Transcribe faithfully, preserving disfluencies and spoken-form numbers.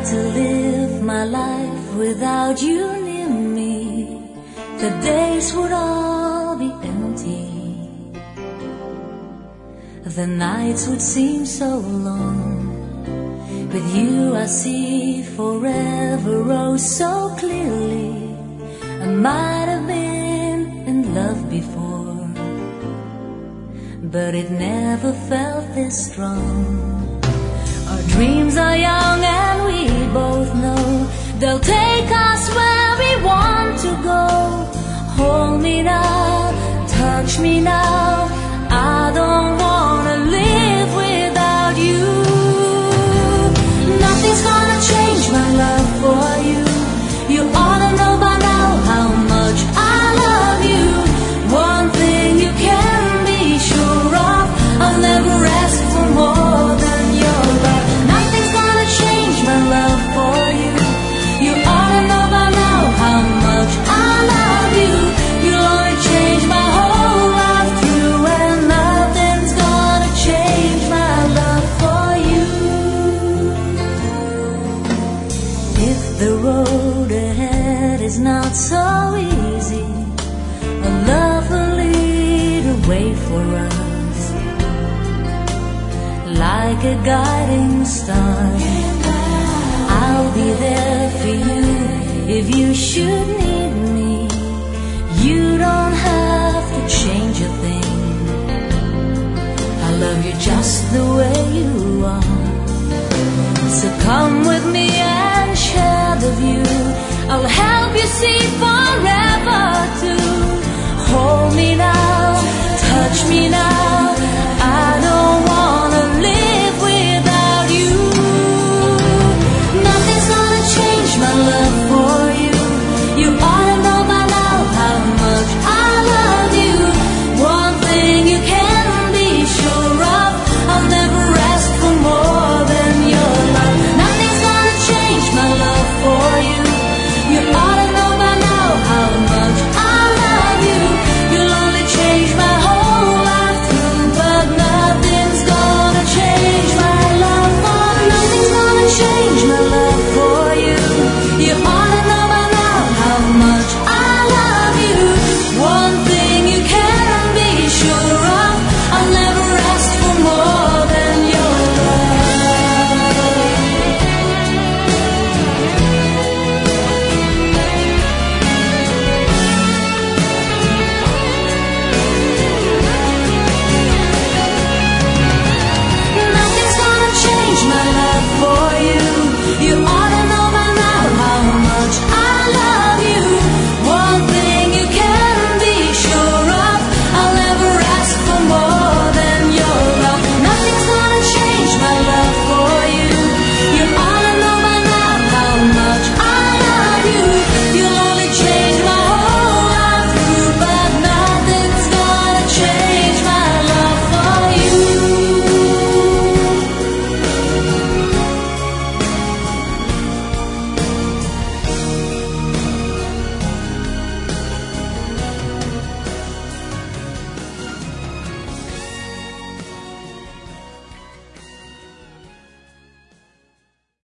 to live my life without you near me, the days would all be empty. The nights would seem so long. With you I see forever oh so clearly. I might have been in love before, but it never felt this strong. Our dreams are young and we both know they'll take us where we want to go. Hold me now, touch me now, I don't wanna live without you. Nothing's gonna change my love for you. You ought to know by now how much I love you. One thing you can be sure of, I'll never ask for more than your love. Nothing's gonna change my love for you. You ought to know by now how much I love you. You'll only change my whole life through, and nothing's gonna change my love for you. If the road ahead is not so easy, a love will lead a way for us, like a guiding star. I'll be there for you if you should need me. You don't have to change a thing. I love you just the way you are. So come with me and share the view. I'll help you see forever too. Hold me now, touch me now,